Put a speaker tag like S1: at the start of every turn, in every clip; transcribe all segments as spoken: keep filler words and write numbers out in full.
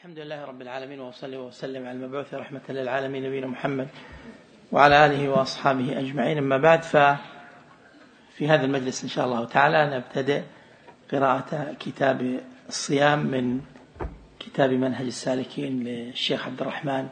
S1: الحمد لله رب العالمين، وصلي وسلم على المبعوث رحمة للعالمين نبينا محمد وعلى آله وأصحابه أجمعين. أما بعد، ففي هذا المجلس إن شاء الله تعالى نبتدئ قراءة كتاب الصيام من كتاب منهج السالكين للشيخ عبد الرحمن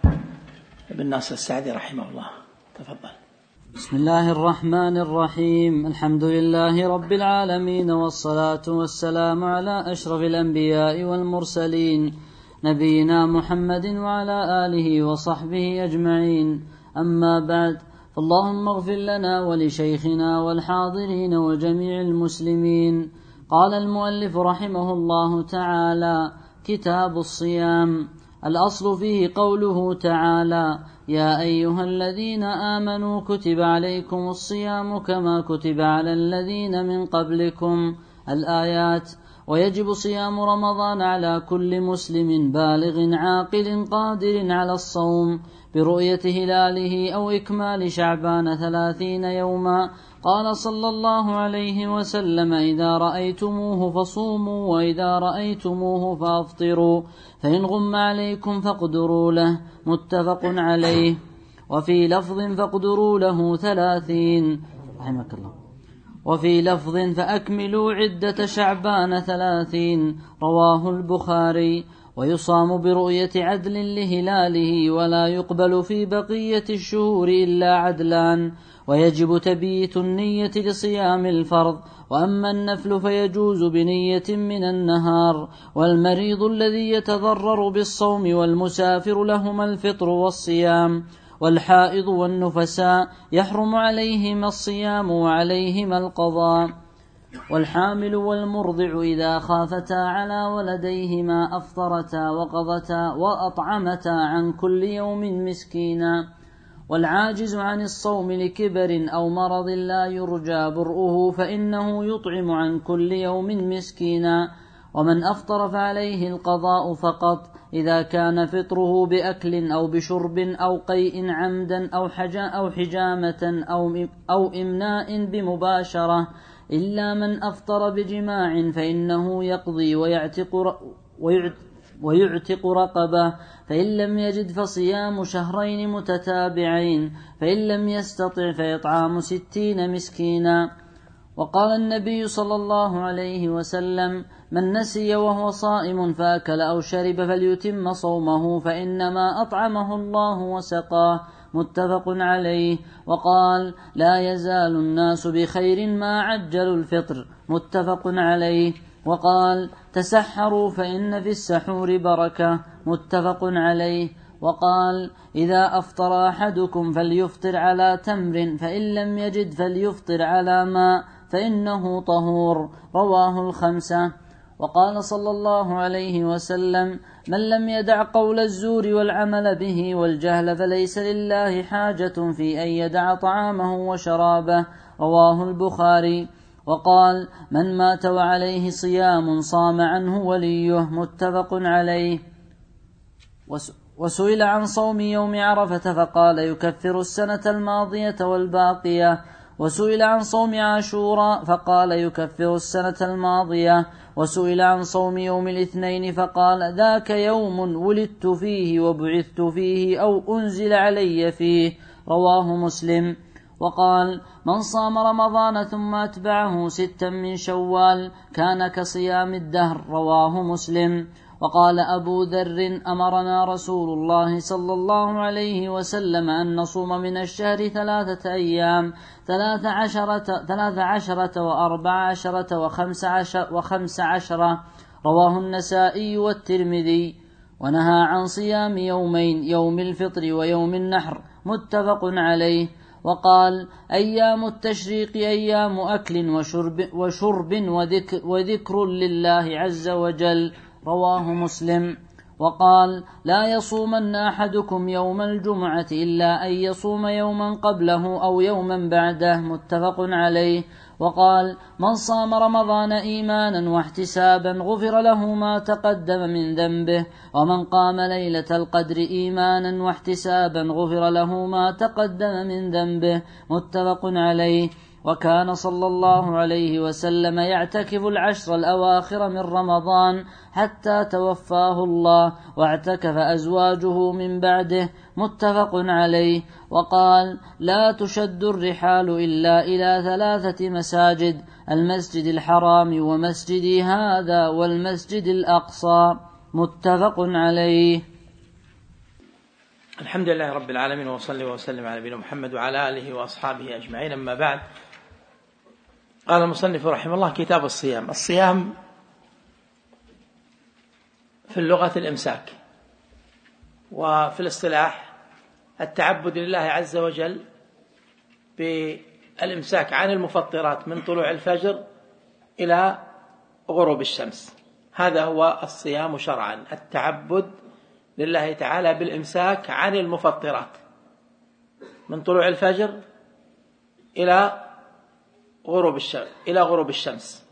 S1: بن ناصر السعدي رحمه الله. تفضل.
S2: بسم الله الرحمن الرحيم. الحمد لله رب العالمين، والصلاة والسلام على أشرف الأنبياء والمرسلين نبينا محمد وعلى آله وصحبه أجمعين. أما بعد، فاللهم اغفر لنا ولشيخنا والحاضرين وجميع المسلمين. قال المؤلف رحمه الله تعالى: كتاب الصيام. الأصل فيه قوله تعالى: يا أيها الذين آمنوا كتب عليكم الصيام كما كتب على الذين من قبلكم، الآيات. ويجب صيام رمضان على كل مسلم بالغ عاقل قادر على الصوم برؤية هلاله أو إكمال شعبان ثلاثين يوما. قال صلى الله عليه وسلم: إذا رأيتموه فصوموا، وإذا رأيتموه فأفطروا، فإن غم عليكم فاقدروا له، متفق عليه. وفي لفظ فاقدروا له ثلاثين، رحمك الله. وفي لفظ فأكملوا عدة شعبان ثلاثين، رواه البخاري. ويصام برؤية عدل لهلاله، ولا يقبل في بقية الشهور إلا عدلان. ويجب تبييت النية لصيام الفرض، وأما النفل فيجوز بنية من النهار. والمريض الذي يتضرر بالصوم والمسافر لهما الفطر والصيام. والحائض والنفساء يحرم عليهما الصيام وعليهما القضاء. والحامل والمرضع إذا خافتا على ولديهما أفطرتا وقضتا وأطعمتا عن كل يوم مسكينا. والعاجز عن الصوم لكبر أو مرض لا يرجى برؤه فإنه يطعم عن كل يوم مسكينا. ومن أفطر فعليه القضاء فقط إذا كان فطره بأكل أو بشرب أو قيء عمدا أو, حجا أو حجامة أو, أو إمناء بمباشرة، إلا من أفطر بجماع فإنه يقضي ويعتق, ويعتق رقبة، فإن لم يجد فصيام شهرين متتابعين، فإن لم يستطع فإطعام ستين مسكينا. وقال النبي صلى الله عليه وسلم: من نسي وهو صائم فأكل أو شرب فليتم صومه، فإنما أطعمه الله وسقاه، متفق عليه. وقال: لا يزال الناس بخير ما عجلوا الفطر، متفق عليه. وقال: تسحروا فإن في السحور بركة، متفق عليه. وقال: إذا أفطر أحدكم فليفطر على تمر، فإن لم يجد فليفطر على ماء فإنه طهور، رواه الخمسة. وقال صلى الله عليه وسلم: من لم يدع قول الزور والعمل به والجهل فليس لله حاجة في أن يدع طعامه وشرابه، رواه البخاري. وقال: من مات وعليه صيام صام عنه وليه، متفق عليه. وسئل عن صوم يوم عرفة فقال: يكفر السنة الماضية والباقية. وسئل عن صوم عاشوراء فقال: يكفر السنة الماضية. وسئل عن صوم يوم الاثنين فقال: ذاك يوم ولدت فيه وبعثت فيه أو أنزل علي فيه، رواه مسلم. وقال: من صام رمضان ثم أتبعه ستا من شوال كان كصيام الدهر، رواه مسلم. وقال أبو ذر: أمرنا رسول الله صلى الله عليه وسلم أن نصوم من الشهر ثلاثة أيام، ثلاث عشرة, ثلاث عشرة وأربع عشرة وخمس, عشر وخمس عشرة، رواه النسائي والترمذي. ونهى عن صيام يومين، يوم الفطر ويوم النحر، متفق عليه. وقال: أيام التشريق أيام أكل وشرب, وشرب وذكر, وذكر لله عز وجل، رواه مسلم. وقال: لا يصومن أحدكم يوم الجمعة إلا أن يصوم يوما قبله أو يوما بعده، متفق عليه. وقال: من صام رمضان إيمانا واحتسابا غفر له ما تقدم من ذنبه، ومن قام ليلة القدر إيمانا واحتسابا غفر له ما تقدم من ذنبه، متفق عليه. وكان صلى الله عليه وسلم يعتكف العشر الأواخر من رمضان حتى توفاه الله، واعتكف أزواجه من بعده، متفق عليه. وقال: لا تشد الرحال إلا إلى ثلاثة مساجد: المسجد الحرام ومسجدي هذا والمسجد الأقصى، متفق عليه.
S1: الحمد لله رب العالمين، وصلي وسلم على نبينا محمد وعلى آله وأصحابه أجمعين، أما بعد. قال المصنف رحمه الله: كتاب الصيام. الصيام في اللغة الإمساك، وفي الاصطلاح التعبد لله عز وجل بالإمساك عن المفطرات من طلوع الفجر إلى غروب الشمس. هذا هو الصيام شرعا، التعبد لله تعالى بالإمساك عن المفطرات من طلوع الفجر إلى غروب الشمس إلى غروب الشمس.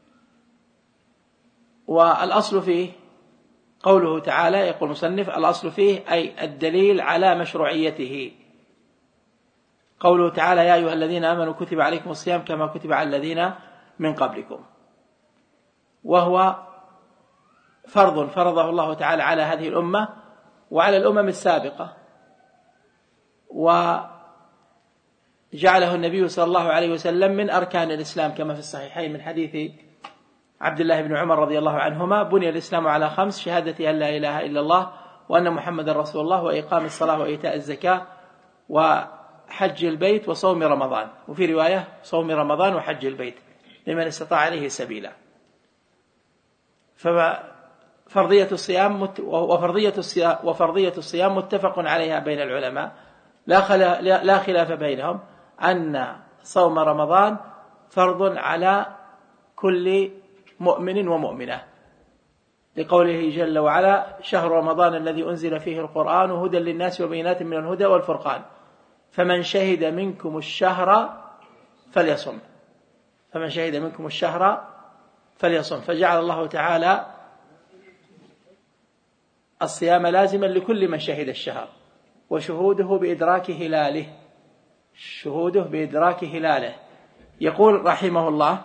S1: والأصل فيه قوله تعالى، يقول المصنف: الأصل فيه أي الدليل على مشروعيته. قوله تعالى: يا أيها الذين آمنوا كتب عليكم الصيام كما كتب على الذين من قبلكم، وهو فرض فرضه الله تعالى على هذه الأمة وعلى الأمم السابقة، وجعله النبي صلى الله عليه وسلم من أركان الإسلام كما في الصحيحين من حديث عبد الله بن عمر رضي الله عنهما: بني الإسلام على خمس: شهادة أن لا إله إلا الله وأن محمد رسول الله، وإقام الصلاة وإيتاء الزكاة وحج البيت وصوم رمضان. وفي رواية: صوم رمضان وحج البيت لمن استطاع عليه سبيلا. ففرضية الصيام وفرضية الصيام وفرضية الصيام متفق عليها بين العلماء، لا خلاف بينهم أن صوم رمضان فرض على كل مؤمن ومؤمنة، لقوله جل وعلا: شهر رمضان الذي أنزل فيه القرآن هدى للناس وبينات من الهدى والفرقان فمن شهد منكم الشهر فليصم فمن شهد منكم الشهر فليصم. فجعل الله تعالى الصيام لازما لكل من شهد الشهر، وشهوده بإدراك هلاله شهوده بإدراك هلاله. يقول رحمه الله: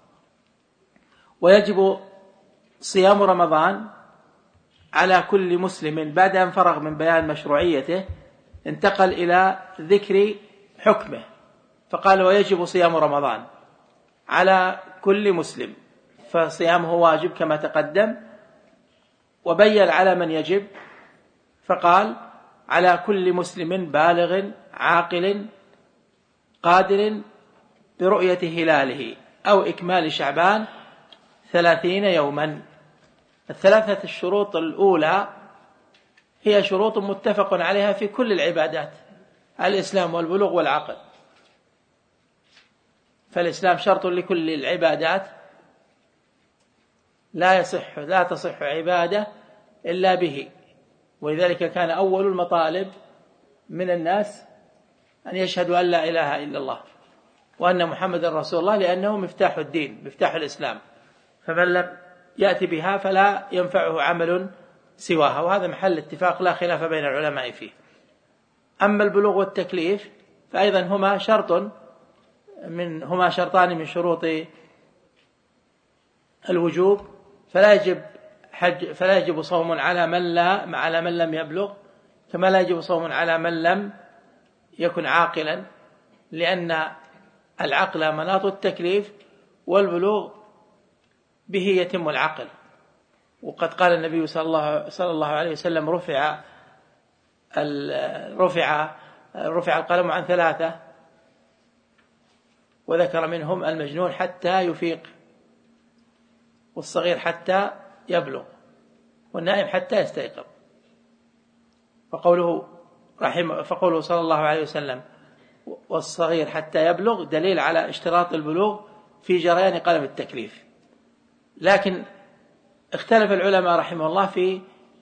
S1: ويجب صيام رمضان على كل مسلم. بعد أن فرغ من بيان مشروعيته انتقل إلى ذكر حكمه، فقال: ويجب صيام رمضان على كل مسلم، فصيامه واجب كما تقدم، وبين على من يجب فقال: على كل مسلم بالغ عاقل قادر برؤية هلاله أو إكمال شعبان ثلاثين يوما. الثلاثة الشروط الأولى هي شروط متفق عليها في كل العبادات: الإسلام والبلوغ والعقل. فالإسلام شرط لكل العبادات، لا يصح لا تصح عبادة إلا به، ولذلك كان أول المطالب من الناس أن يشهدوا أن لا إله إلا الله وأن محمد رسول الله، لأنه مفتاح الدين، مفتاح الإسلام، فمن لم يأتي بها فلا ينفعه عمل سواها، وهذا محل اتفاق لا خلاف بين العلماء فيه. أما البلوغ والتكليف فأيضا هما شرط من هما شرطان من شروط الوجوب، فلا يجب حج فلا يجب صوم على من لا على من لم يبلغ، كما لا يجب صوم على من لم يكن عاقلا، لأن العقل مناط التكليف، والبلوغ به يتم العقل. وقد قال النبي صلى الله صلى الله عليه وسلم: رفع رفع رفع القلم عن ثلاثة، وذكر منهم المجنون حتى يفيق، والصغير حتى يبلغ، والنائم حتى يستيقظ. فقوله رحمه فقوله صلى الله عليه وسلم: والصغير حتى يبلغ، دليل على اشتراط البلوغ في جريان قلم التكليف. لكن اختلف العلماء رحمه الله في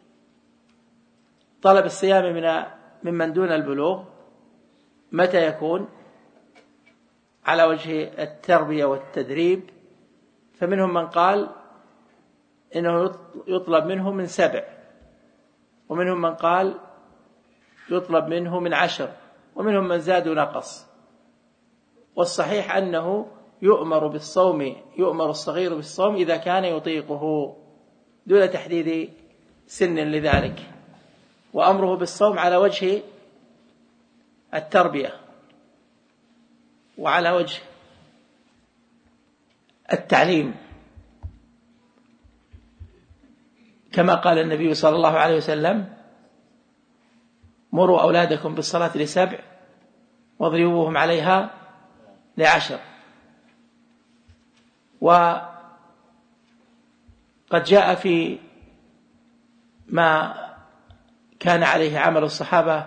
S1: طلب الصيام من ممن دون البلوغ متى يكون على وجه التربية والتدريب، فمنهم من قال إنه يطلب منه من سبع، ومنهم من قال يطلب منه من عشر، ومنهم من زاد ونقص. والصحيح أنه يؤمر بالصوم، يؤمر الصغير بالصوم إذا كان يطيقه دون تحديد سن لذلك، وأمره بالصوم على وجه التربية وعلى وجه التعليم، كما قال النبي صلى الله عليه وسلم: مروا أولادكم بالصلاة لسبع واضربوهم عليها لعشر. وقد جاء في ما كان عليه عمل الصحابة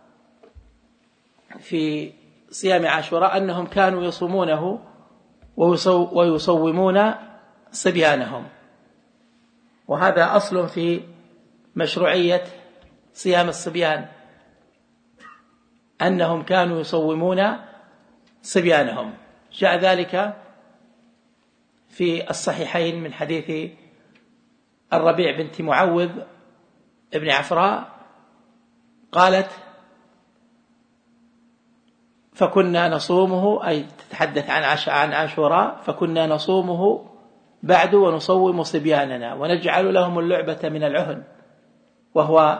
S1: في صيام عاشوراء أنهم كانوا يصومونه ويصومون صبيانهم، وهذا أصل في مشروعية صيام الصبيان، أنهم كانوا يصومون صبيانهم. جاء ذلك في الصحيحين من حديث الربيع بنت معوذ ابن عفراء قالت: فكنا نصومه، أي تتحدث عن عن عاشوراء، فكنا نصومه بعد ونصوم صبياننا ونجعل لهم اللعبة من العهن وهو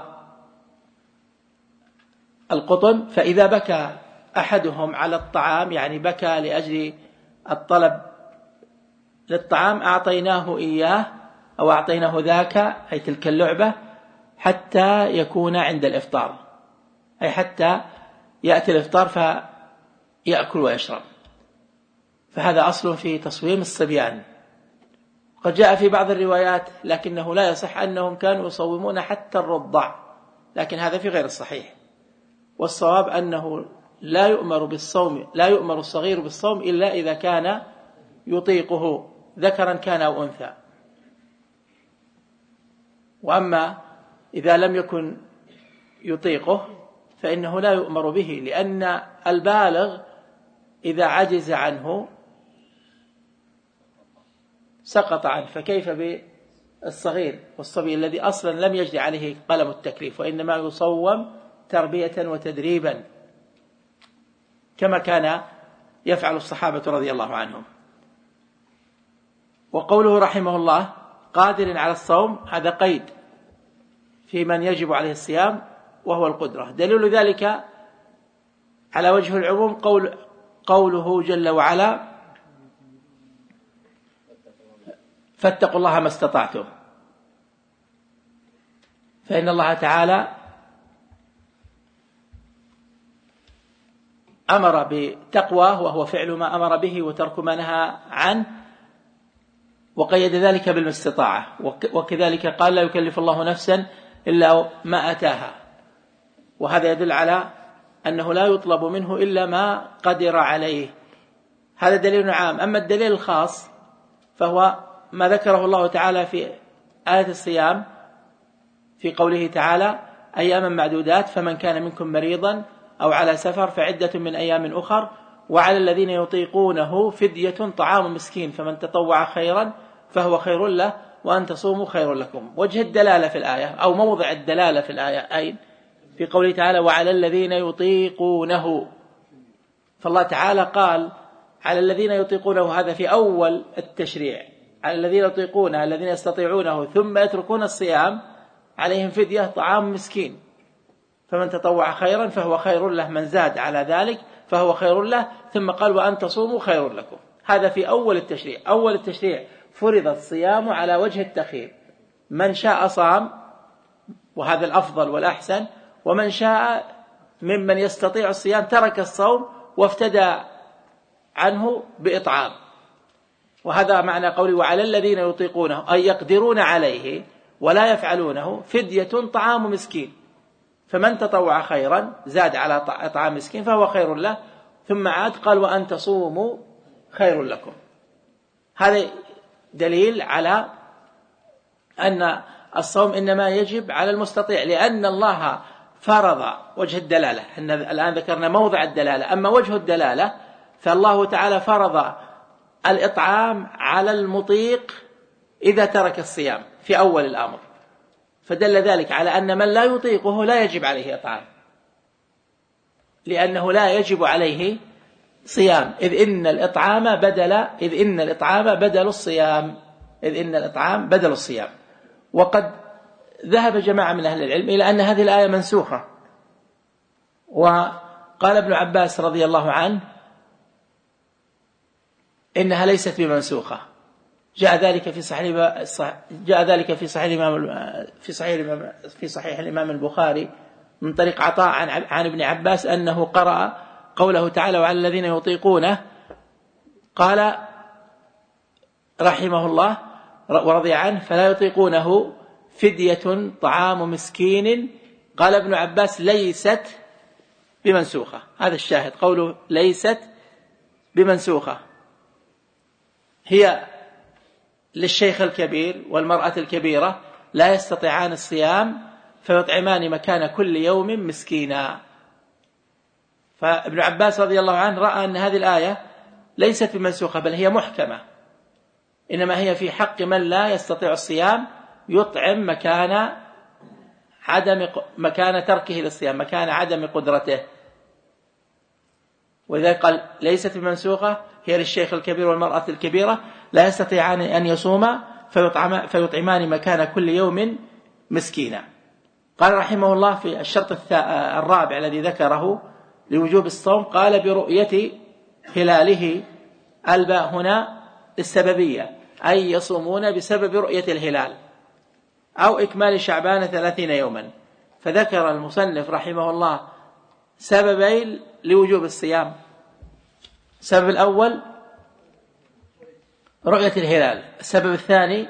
S1: القطن، فإذا بكى أحدهم على الطعام، يعني بكى لأجل الطلب للطعام، أعطيناه إياه أو أعطيناه ذاك، أي تلك اللعبة، حتى يكون عند الإفطار، أي حتى يأتي الإفطار فيأكل ويشرب. فهذا أصل في تصويم الصبيان. قد جاء في بعض الروايات لكنه لا يصح أنهم كانوا يصومون حتى الرضع، لكن هذا في غير الصحيح، والصواب أنه لا يؤمر بالصوم، لا يؤمر الصغير بالصوم إلا إذا كان يطيقه، ذكرا كان أو أنثى. وأما إذا لم يكن يطيقه فإنه لا يؤمر به، لأن البالغ إذا عجز عنه سقط عنه، فكيف بالصغير والصبي الذي أصلا لم يجري عليه قلم التكليف، وإنما يصوم تربية وتدريبا كما كان يفعل الصحابة رضي الله عنهم. وقوله رحمه الله قادر على الصوم، هذا قيد في من يجب عليه الصيام وهو القدرة. دليل ذلك على وجه العموم قول قوله جل وعلا: فاتقوا الله ما استطعتم، فإن الله تعالى أمر بتقواه وهو فعل ما أمر به وترك ما نهى عنه، وقيد ذلك بالاستطاعة، وكذلك قال: لا يكلف الله نفسا إلا ما أتاها. وهذا يدل على أنه لا يطلب منه إلا ما قدر عليه. هذا دليل عام. أما الدليل الخاص فهو ما ذكره الله تعالى في آية الصيام في قوله تعالى: أياما معدودات، فمن كان منكم مريضا أو على سفر فعدة من أيام أخر، وعلى الذين يطيقونه فدية طعام مسكين، فمن تطوع خيرا فهو خير له، وأن تصوموا خير لكم. وجه الدلالة في الآية أو موضع الدلالة في الآية أين؟ في قوله تعالى: وعلى الذين يطيقونه. فالله تعالى قال على الذين يطيقونه، هذا في أول التشريع، على الذين يطيقونه الذين يستطيعونه ثم يتركون الصيام عليهم فدية طعام مسكين، فمن تطوع خيرا فهو خير له، من زاد على ذلك فهو خير له، ثم قال: وأن تصوموا خير لكم. هذا في أول التشريع. أول التشريع فرض الصيام على وجه التخيير، من شاء صام وهذا الأفضل والأحسن، ومن شاء ممن يستطيع الصيام ترك الصوم وافتدى عنه بإطعام. وهذا معنى قولي: وعلى الذين يطيقونه، أي يقدرون عليه ولا يفعلونه، فدية طعام مسكين، فمن تطوع خيرا زاد على طعام مسكين فهو خير له، ثم عاد قال: وأن تصوموا خير لكم. هذا دليل على أن الصوم إنما يجب على المستطيع، لأن الله فرض وجه الدلالة. إن الآن ذكرنا موضع الدلالة، أما وجه الدلالة فالله تعالى فرض الإطعام على المطيق إذا ترك الصيام في أول الأمر، فدل ذلك على أن من لا يطيقه لا يجب عليه إطعام، لأنه لا يجب عليه صيام، إذ إن الإطعام بدل إذ إن الإطعام بدل الصيام إذ إن الإطعام بدل الصيام. وقد ذهب جماعة من أهل العلم إلى أن هذه الآية منسوخة، وقال ابن عباس رضي الله عنه إنها ليست بمنسوخة. جاء ذلك في صحيح جاء ذلك في صحيح الإمام في صحيح الإمام في صحيح الإمام البخاري من طريق عطاء عن عن ابن عباس أنه قرأ قوله تعالى وعلى الذين يطيقونه، قال رحمه الله ورضي عنه فلا يطيقونه فدية طعام مسكين. قال ابن عباس ليست بمنسوخة. هذا الشاهد، قوله ليست بمنسوخة، هي للشيخ الكبير والمرأة الكبيرة لا يستطيعان الصيام فيطعمان مكان كل يوم مسكينا. فابن عباس رضي الله عنه رأى أن هذه الآية ليست بمنسوخة بل هي محكمة، إنما هي في حق من لا يستطيع الصيام يطعم مكان عدم مكان تركه للصيام، مكان عدم قدرته. ولذلك قال ليست بمنسوخة، هي للشيخ الكبير والمرأة الكبيرة لا يستطيعان أن يصوما فيطعمان مكان كل يوم مسكينا. قال رحمه الله في الشرط الرابع الذي ذكره لوجوب الصوم، قال برؤية هلاله، الباء هنا السببية، أي يصومون بسبب رؤية الهلال أو إكمال شعبان ثلاثين يوما. فذكر المصنف رحمه الله سببين لوجوب الصيام. السبب الأول رؤية الهلال، السبب الثاني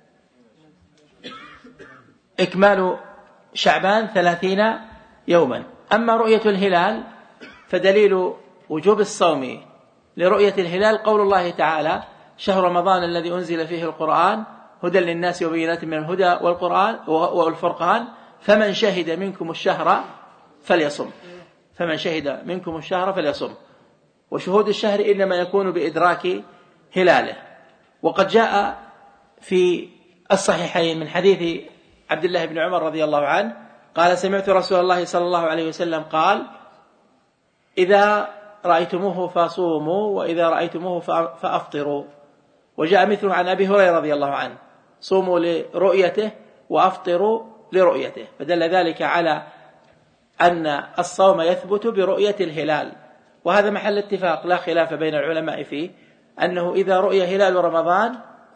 S1: إكمال شعبان ثلاثين يوما. أما رؤية الهلال فدليل وجوب الصوم لرؤية الهلال قول الله تعالى شهر رمضان الذي أنزل فيه القرآن هدى للناس وبينات من الهدى والقرآن والفرقان فمن شهد منكم الشهر فليصم فمن شهد منكم الشهر فليصم. وشهود الشهر إنما يكون بإدراك هلاله. وقد جاء في الصحيحين من حديث عبد الله بن عمر رضي الله عنه قال سمعت رسول الله صلى الله عليه وسلم قال إذا رأيتموه فصوموا وإذا رأيتموه فأفطروا. وجاء مثله عن أبي هريرة رضي الله عنه صوموا لرؤيته وأفطروا لرؤيته. فدل ذلك على أن الصوم يثبت برؤية الهلال، وهذا محل اتفاق لا خلاف بين العلماء فيه، أنه إذا رؤي هلال رمضان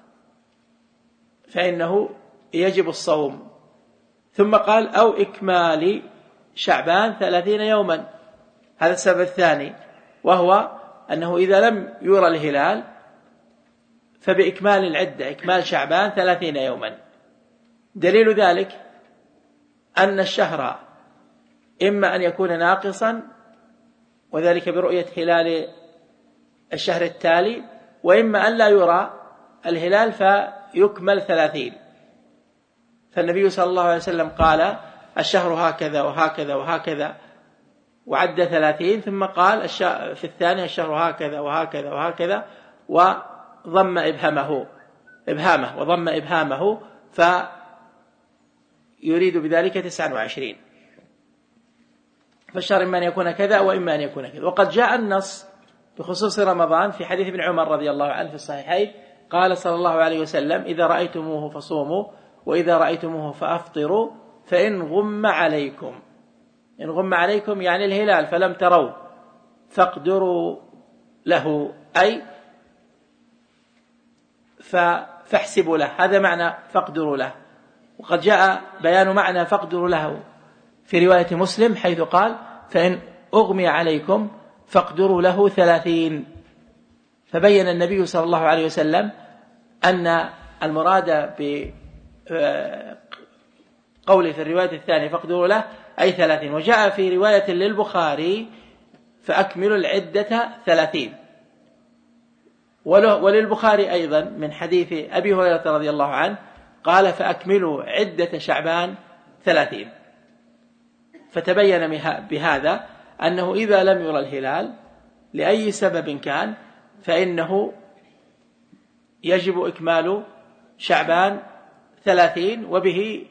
S1: فإنه يجب الصوم. ثم قال أو إكمال شعبان ثلاثين يوما، هذا السبب الثاني، وهو أنه إذا لم يرى الهلال فبإكمال العدة، إكمال شعبان ثلاثين يوما. دليل ذلك أن الشهر إما أن يكون ناقصا وذلك برؤية هلال الشهر التالي، وإما أن لا يرى الهلال فيكمل ثلاثين. فالنبي صلى الله عليه وسلم قال الشهر هكذا وهكذا وهكذا وعد ثلاثين، ثم قال في الثاني الشهر هكذا وهكذا وهكذا وضم إبهامه إبهامه وضم إبهامه فيريد بذلك تسعة وعشرين. فالشهر إما أن يكون كذا وإما أن يكون كذا. وقد جاء النص بخصوص رمضان في حديث ابن عمر رضي الله عنه في الصحيحين قال صلى الله عليه وسلم إذا رأيتموه فصوموا وإذا رأيتموه فأفطروا فإن غم عليكم، إن غم عليكم يعني الهلال فلم تروا فاقدروا له، أي فاحسبوا له، هذا معنى فاقدروا له. وقد جاء بيان معنى فاقدروا له في رواية مسلم حيث قال فإن أغمي عليكم فاقدروا له ثلاثين. فبين النبي صلى الله عليه وسلم أن المراد بقوله في الرواية الثانية فاقدروا له أي ثلاثين. وجاء في رواية للبخاري فأكملوا العدة ثلاثين. وللبخاري أيضا من حديث أبي هريرة رضي الله عنه قال فأكملوا عدة شعبان ثلاثين. فتبين بهذا أنه إذا لم يرى الهلال لأي سبب كان فإنه يجب إكمال شعبان ثلاثين، وبه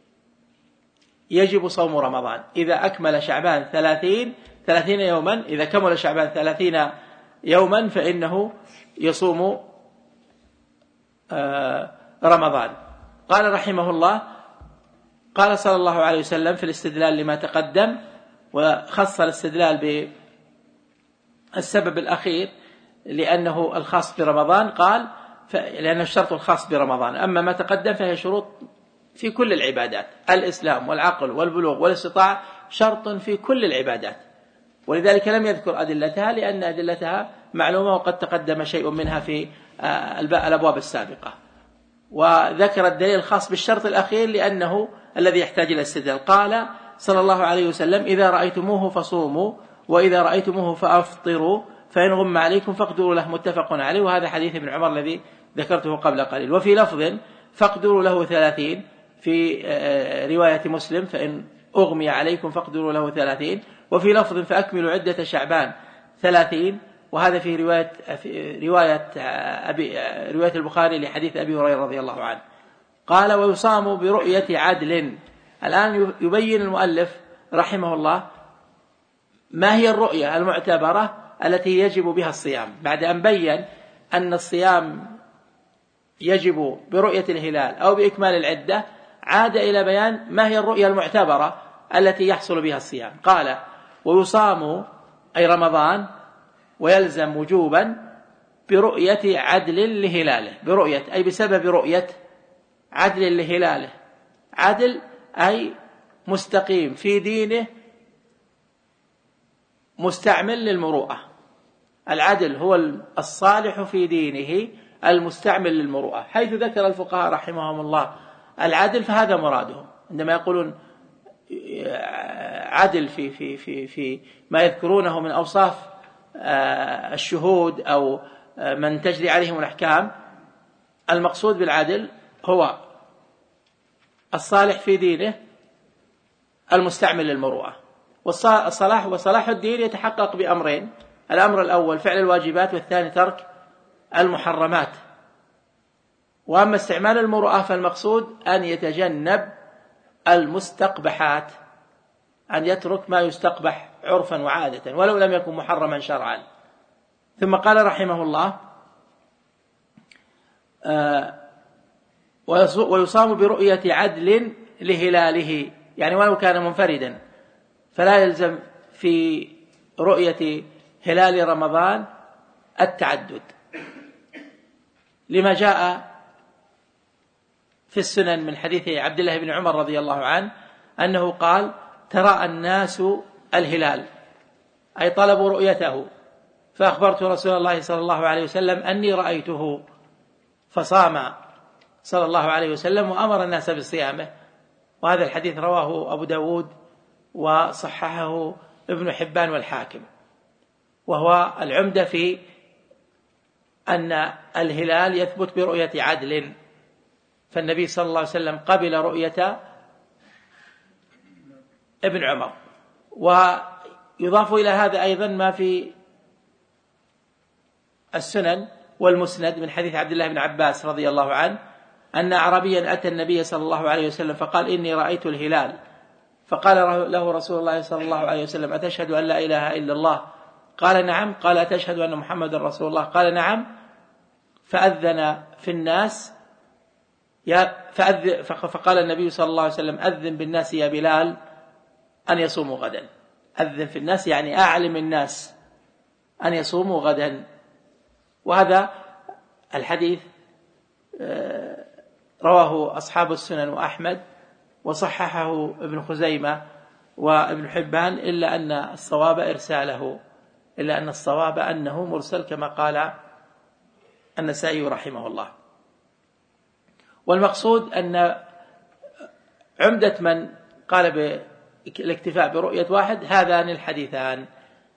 S1: يجب صوم رمضان. إذا أكمل شعبان ثلاثين ثلاثين يوما، إذا كمل شعبان ثلاثين يوما فإنه يصوم رمضان. قال رحمه الله: قال صلى الله عليه وسلم في الاستدلال لما تقدم، وخص الاستدلال بالسبب الأخير لأنه الخاص برمضان، قال لأن الشرط الخاص برمضان، أما ما تقدم فهي شروط في كل العبادات، الإسلام والعقل والبلوغ والاستطاعة شرط في كل العبادات، ولذلك لم يذكر أدلتها لأن أدلتها معلومة وقد تقدم شيء منها في الأبواب السابقة. وذكر الدليل الخاص بالشرط الأخير لأنه الذي يحتاج إلى استدلال. قال صلى الله عليه وسلم: إذا رأيتموه فصوموا وإذا رأيتموه فأفطروا فإن غم عليكم فاقدروا له، متفق عليه. وهذا حديث ابن عمر الذي ذكرته قبل قليل. وفي لفظ: فاقدروا له ثلاثين، في رواية مسلم: فإن أغمي عليكم فاقدروا له ثلاثين. وفي لفظ: فأكملوا عدة شعبان ثلاثين. وهذا في رواية في رواية أبي رواية البخاري لحديث أبي هريرة رضي الله عنه. قال: ويصام برؤية عدل. الآن يبين المؤلف رحمه الله ما هي الرؤية المعتبرة التي يجب بها الصيام، بعد أن بين أن الصيام يجب برؤية الهلال أو بإكمال العدة، عاد إلى بيان ما هي الرؤية المعتبرة التي يحصل بها الصيام. قال: ويصام أي رمضان ويلزم وجوبا برؤية عدل لهلاله، برؤية أي بسبب رؤية عدل لهلاله. عدل أي مستقيم في دينه مستعمل للمروءة. العدل هو الصالح في دينه المستعمل للمروءة، حيث ذكر الفقهاء رحمهم الله العدل فهذا مرادهم عندما يقولون عدل في في في في ما يذكرونه من أوصاف الشهود أو من تجري عليهم الأحكام. المقصود بالعدل هو الصالح في دينه المستعمل للمروءة. والصلاح وصلاح الدين يتحقق بأمرين: الأمر الأول فعل الواجبات، والثاني ترك المحرمات. وأما استعمال المروءة فالمقصود أن يتجنب المستقبحات، أن يترك ما يستقبح عرفا وعادة ولو لم يكن محرما شرعا. ثم قال رحمه الله: ويصام برؤية عدل لهلاله، يعني ولو كان منفردا، فلا يلزم في رؤية هلال رمضان التعدد، لما جاء في السنن من حديث عبد الله بن عمر رضي الله عنه أنه قال: تراءى الناس الهلال، أي طلبوا رؤيته، فأخبرت رسول الله صلى الله عليه وسلم أني رأيته، فصام صلى الله عليه وسلم وأمر الناس بصيامه. وهذا الحديث رواه أبو داود وصححه ابن حبان والحاكم، وهو العمدة في أن الهلال يثبت برؤية عدل، فالنبي صلى الله عليه وسلم قبل رؤية ابن عمر. ويضاف إلى هذا أيضا ما في السنن والمسند من حديث عبد الله بن عباس رضي الله عنه أن أعرابيا أتى النبي صلى الله عليه وسلم فقال: إني رأيت الهلال. فقال له رسول الله صلى الله عليه وسلم: أتشهد أن لا إله إلا الله؟ قال: نعم. قال: أتشهد أن محمد رسول الله؟ قال: نعم. فأذن في الناس يا فأذن فقال النبي صلى الله عليه وسلم: أذن بالناس يا بلال أن يصوموا غدا. أذن في الناس يعني أعلم الناس أن يصوموا غدا. وهذا الحديث رواه أصحاب السنن وأحمد، وصححه ابن خزيمة وابن حبان، إلا أن الصواب إرساله، إلا أن الصواب أنه مرسل كما قال النسائي رحمه الله. والمقصود أن عمدة من قال بالاكتفاء برؤية واحد هذان الحديثان.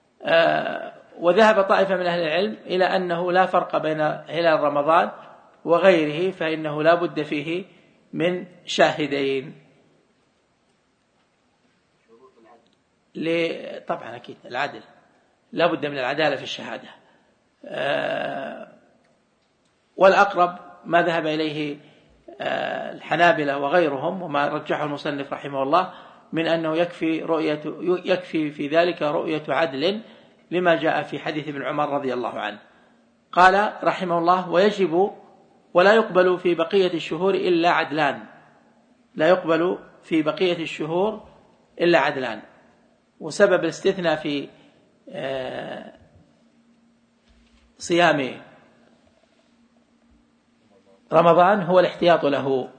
S1: وذهب طائفة من أهل العلم إلى أنه لا فرق بين هلال رمضان وغيره، فإنه لا بد فيه من شاهدين. طبعا أكيد العدل لا بد من العدالة في الشهادة. والأقرب ما ذهب إليه الحنابلة وغيرهم وما رجحه المصنف رحمه الله من أنه يكفي رؤية يكفي في ذلك رؤية عدل لما جاء في حديث ابن عمر رضي الله عنه. قال رحمه الله: ويجب ولا يقبل في بقية الشهور إلا عدلان، لا يقبل في بقية الشهور إلا عدلان. وسبب الاستثناء في صيام رمضان هو الاحتياط له،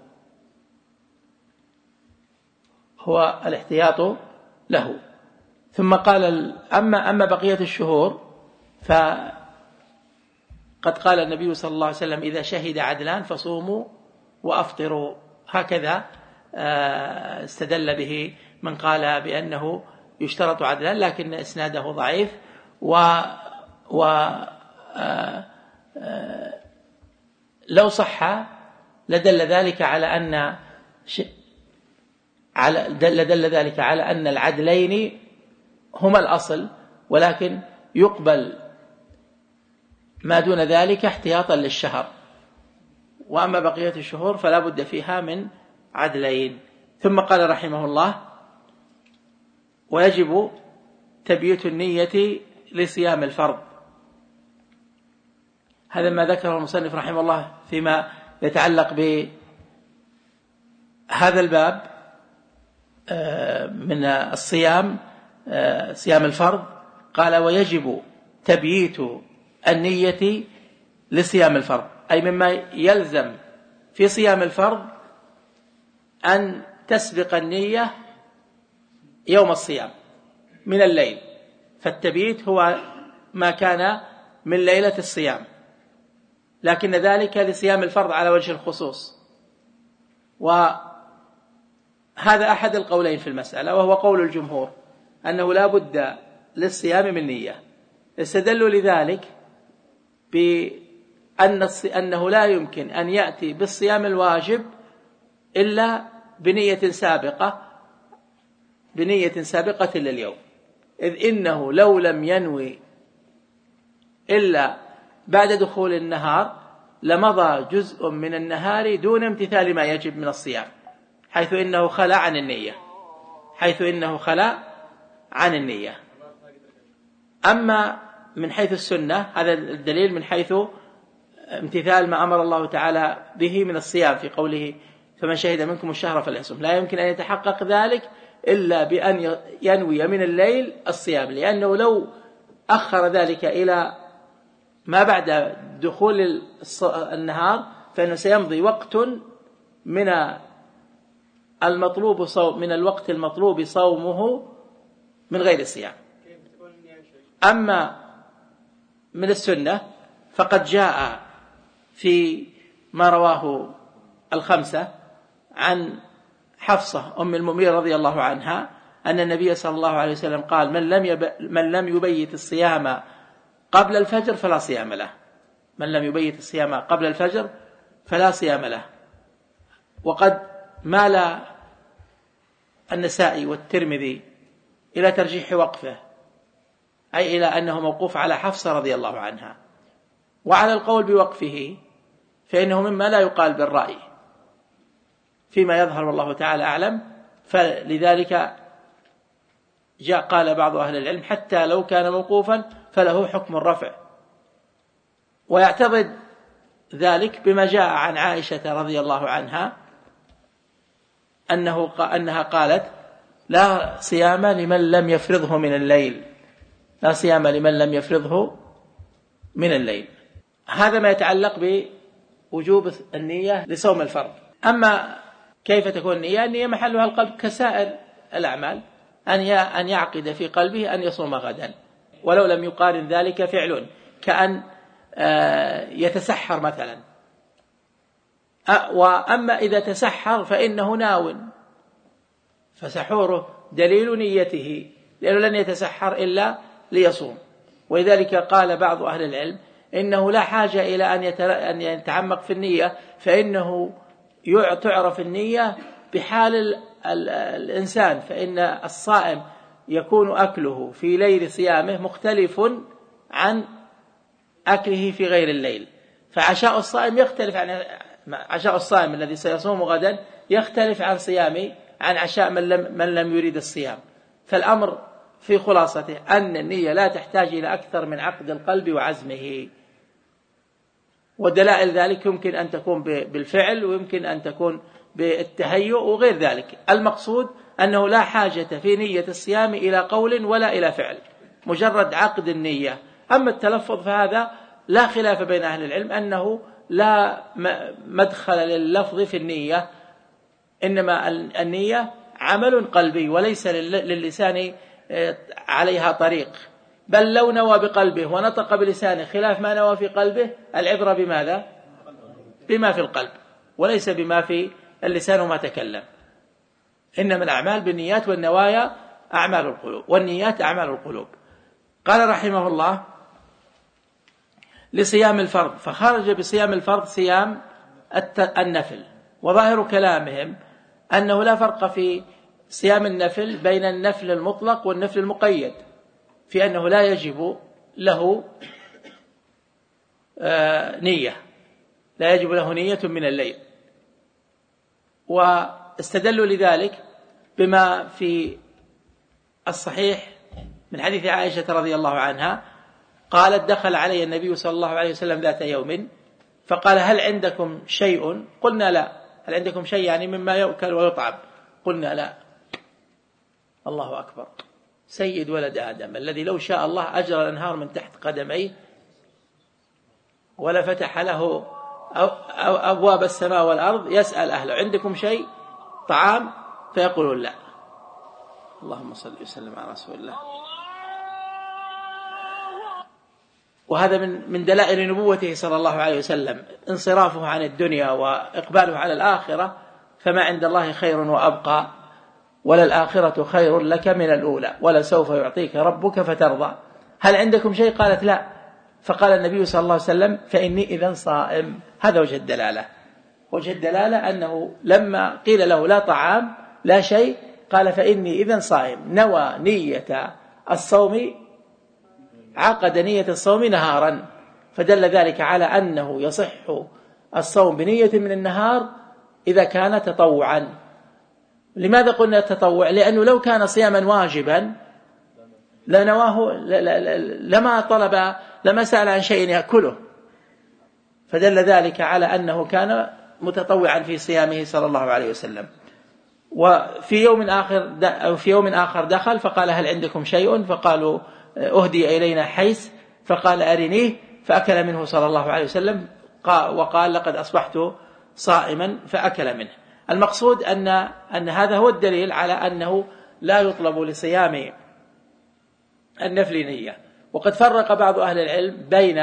S1: هو الاحتياط له. ثم قال: أما أما بقية الشهور فقد قال النبي صلى الله عليه وسلم: إذا شهد عدلان فصوموا وأفطروا. هكذا استدل به من قال بأنه يشترط عدلان، لكن إسناده ضعيف. و, و لو صح لدل ذلك على أن على لدل ذلك على أن العدلين هما الأصل، ولكن يقبل ما دون ذلك احتياطا للشهر. وأما بقية الشهور فلا بد فيها من عدلين. ثم قال رحمه الله: ويجب تبييت النية لصيام الفرض. هذا ما ذكره المصنف رحمه الله فيما يتعلق بهذا الباب من الصيام، صيام الفرض. قال: ويجب تبييت النية لصيام الفرض، أي مما يلزم في صيام الفرض أن تسبق النية يوم الصيام من الليل، فالتبييت هو ما كان من ليلة الصيام، لكن ذلك لصيام الفرض على وجه الخصوص. وهذا أحد القولين في المسألة، وهو قول الجمهور أنه لا بد للصيام من نية. استدلوا لذلك بأن أنه لا يمكن أن يأتي بالصيام الواجب إلا بنية سابقة بنية سابقة لليوم، إذ إنه لو لم ينوي إلا بعد دخول النهار لمضى جزء من النهار دون امتثال ما يجب من الصيام، حيث إنه خلا عن النية حيث إنه خلا عن النية. أما من حيث السنة هذا الدليل من حيث امتثال ما أمر الله تعالى به من الصيام في قوله: فمن شهد منكم الشهر فليصم. لا يمكن أن يتحقق ذلك إلا بأن ينوي من الليل الصيام، لأنه لو أخر ذلك إلى ما بعد دخول النهار فإنه سيمضي وقت من المطلوب صوم من الوقت المطلوب صومه من غير الصيام. أما من السنة فقد جاء في ما رواه الخمسة عن حفصة أم المؤمنين رضي الله عنها أن النبي صلى الله عليه وسلم قال: من لم يب... من لم يبيت الصيام قبل الفجر فلا صيام له من لم يبيت الصيام قبل الفجر فلا صيام له. وقد مال النسائي والترمذي إلى ترجيح وقفه، أي إلى أنه موقوف على حفصة رضي الله عنها. وعلى القول بوقفه فإنه مما لا يقال بالرأي فيما يظهر والله تعالى أعلم، فلذلك جاء قال بعض أهل العلم: حتى لو كان موقوفا فله حكم الرفع. ويعتضد ذلك بما جاء عن عائشة رضي الله عنها أنه أنها قالت: لا صيام لمن لم يفرضه من الليل لا صيام لمن لم يفرضه من الليل. هذا ما يتعلق بوجوب النية لصوم الفرض. أما كيف تكون النية؟ النية محلها القلب كسائر الأعمال، أن يعقد في قلبه أن يصوم غدا، ولو لم يقارن ذلك فعل، كأن يتسحر مثلا. وأما إذا تسحر فإنه ناو، فسحوره دليل نيته، لأنه لن يتسحر إلا ليصوم. ولذلك قال بعض أهل العلم إنه لا حاجة إلى أن يتعمق في النية، فإنه تعرف النية بحال الإنسان، فإن الصائم يكون أكله في ليل صيامه مختلف عن أكله في غير الليل، فعشاء الصائم يختلف عن عشاء الصائم الذي سيصوم غدا يختلف عن صيامه عن عشاء من لم, من لم يريد الصيام. فالأمر في خلاصته أن النية لا تحتاج إلى أكثر من عقد القلب وعزمه، ودلائل ذلك يمكن أن تكون بالفعل ويمكن أن تكون بالتهيؤ وغير ذلك. المقصود أنه لا حاجة في نية الصيام إلى قول ولا إلى فعل، مجرد عقد النية. أما التلفظ فهذا لا خلاف بين أهل العلم أنه لا مدخل لللفظ في النية، إنما النية عمل قلبي وليس للسان عليها طريق، بل لو نوى بقلبه ونطق بلسانه خلاف ما نوى في قلبه العبرة بماذا؟ بما في القلب وليس بما في اللسان وما تكلم. إنما الأعمال بالنيات والنوايا أعمال القلوب والنيات أعمال القلوب. قال رحمه الله لصيام الفرض، فخرج بصيام الفرض صيام النفل، وظاهر كلامهم أنه لا فرق في صيام النفل بين النفل المطلق والنفل المقيد، في أنه لا يجب له نية، لا يجب له نية من الليل. واستدلوا لذلك بما في الصحيح من حديث عائشة رضي الله عنها قالت دخل علي النبي صلى الله عليه وسلم ذات يوم فقال هل عندكم شيء؟ قلنا لا. هل عندكم شيء يعني مما يؤكل ويطعم؟ قلنا لا. الله أكبر، سيد ولد آدم الذي لو شاء الله أجرى الأنهار من تحت قدميه ولا فتح له أبواب السماء والأرض، يسأل أهله عندكم شيء طعام؟ فيقولون لا. اللهم صل وسلم على رسول الله. وهذا من من دلائل نبوته صلى الله عليه وسلم، انصرافه عن الدنيا وإقباله على الآخرة، فما عند الله خير وأبقى، وللآخرة خير لك من الأولى ولسوف يعطيك ربك فترضى. هل عندكم شيء؟ قالت لا. فقال النبي صلى الله عليه وسلم فإني إذن صائم. هذا وجه الدلالة. وجه الدلالة أنه لما قيل له لا طعام لا شيء قال فإني إذن صائم، نوى نية الصوم، عقد نية الصوم نهارا، فدل ذلك على أنه يصح الصوم بنية من النهار إذا كان تطوعا. لماذا قلنا التطوع؟ لأنه لو كان صياما واجبا لنواه لما طلب لما سأل عن شيء يأكله، فدل ذلك على أنه كان متطوعا في صيامه صلى الله عليه وسلم. وفي يوم آخر أو في يوم آخر دخل فقال هل عندكم شيء؟ فقالوا أهدي إلينا حيث، فقال أرنيه، فأكل منه صلى الله عليه وسلم وقال لقد أصبحت صائما فأكل منه. المقصود أن أن هذا هو الدليل على أنه لا يطلب لصيام النفل نية. وقد فرق بعض أهل العلم بين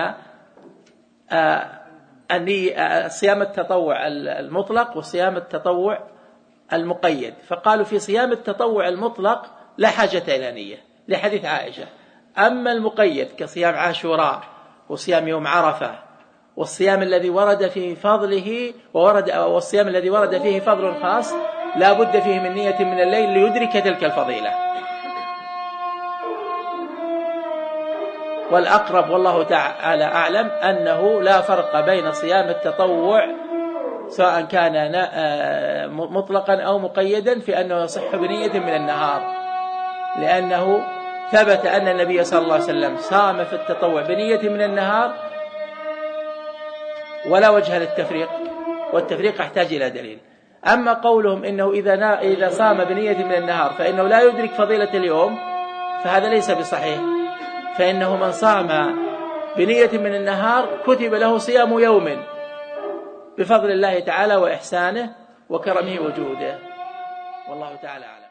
S1: صيام التطوع المطلق وصيام التطوع المقيد، فقالوا في صيام التطوع المطلق لا حاجة إلى نية لحديث عائشة، أما المقيد كصيام عاشوراء وصيام يوم عرفة والصيام الذي ورد فيه فضله وورد والصيام الذي ورد فيه فضل خاص لا بد فيه من نية من الليل ليدرك تلك الفضيلة. والأقرب والله تعالى أعلم أنه لا فرق بين صيام التطوع سواء كان مطلقا أو مقيدا في أنه يصح بنية من النهار، لأنه ثبت أن النبي صلى الله عليه وسلم صام في التطوع بنية من النهار ولا وجه للتفريق، والتفريق يحتاج إلى دليل. أما قولهم إنه إذا إذا صام بنية من النهار فإنه لا يدرك فضيلة اليوم فهذا ليس بصحيح، فإنه من صام بنية من النهار كتب له صيام يوم بفضل الله تعالى وإحسانه وكرمه وجوده، والله تعالى أعلم.